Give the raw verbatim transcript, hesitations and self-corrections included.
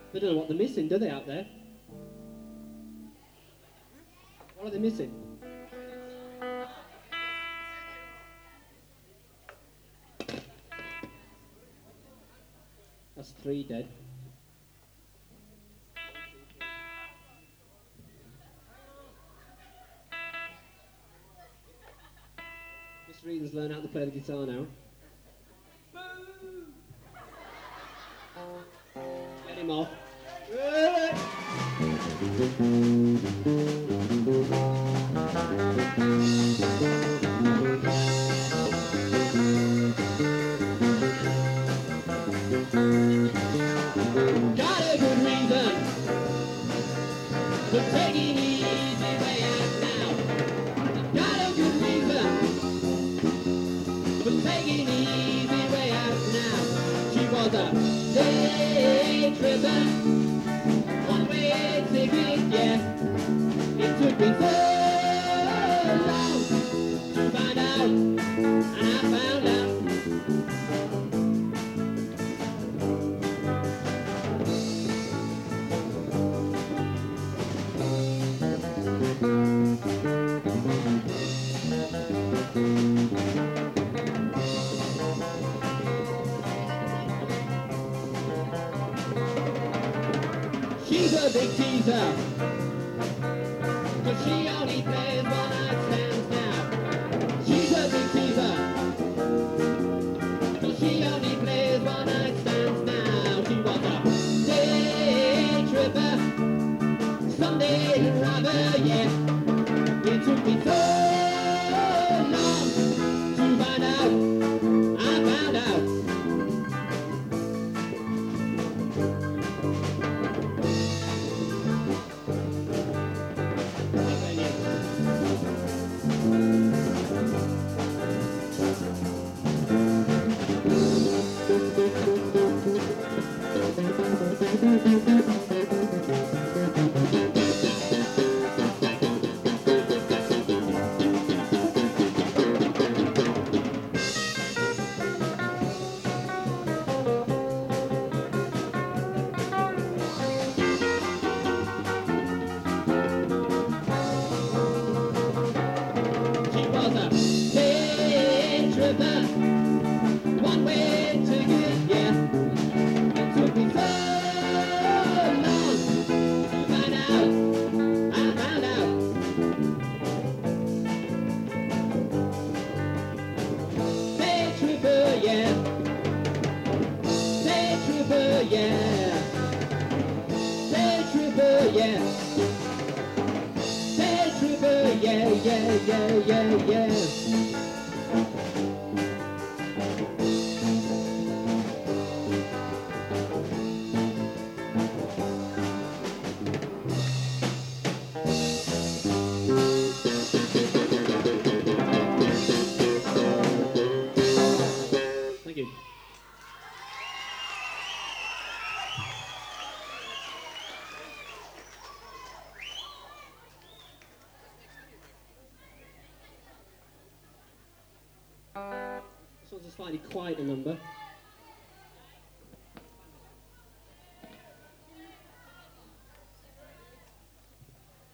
They don't know what they're missing, do they, out there? What are they missing? That's three dead. Mister Reedon's learned how to play the guitar now. Get him off. Got a good reason for taking the easy way out now. Got a good reason for taking the easy way out now. She was a day tripper, one way ticket, yeah. It took me so long to find out, and I found out. She's a big teaser, cause she only plays one night stands now. She's a big teaser, cause she only plays one night stands now. She was a day tripper, Sunday robber, yeah. It took me so long to find out, I found out. She was a day tripper, one way ticket, yeah. It took me so long to find out, I found out. Day tripper, yeah. Day tripper, yeah. Day tripper, yeah. Day tripper, yeah, yeah, yeah, yeah, yeah. Thank you. This one's a slightly quieter number.